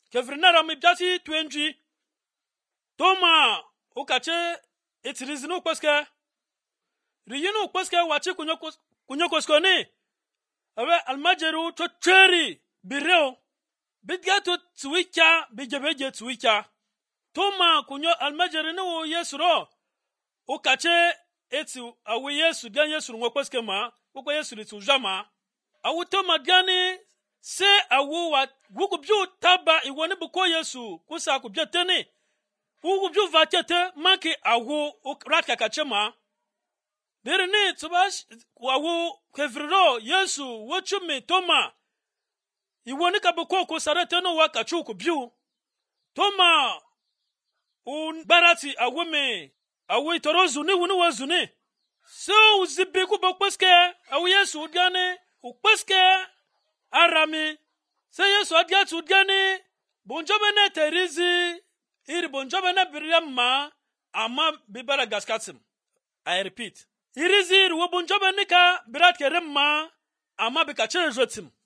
kevrinara mi biasi twenji toma ukache etirizinu kweske riyinu kweske wachi kunyo kweskoni awe almajeru to cheri bireo bidgato tsuwicha bijebeje tsuwicha toma kunyo almajeru no yesuro ukache eti awe yesu gan yesu ngwa kweske ma ko yesu ritu jama awu toma gani se awu wa gugu bju taba iwoni buko yesu kusa ku bjeteni gugu bju vakete maki awu ratka kachema derene tsubash awu kevriro yesu wochumi toma iwoni ka buko ku sarete no wa kachu ku bju toma un barati awume awu torozu ni wunu wazuni so uzibi ku bokweske awu yesu gani ukweske arami se yesu adiatu gani bonjobe ne terizi iri bonjobe ne biriyamma ama bibara gaskatim. I repeat, irizi iri wo bonjobe nika birat keremma ama bikachere jotim.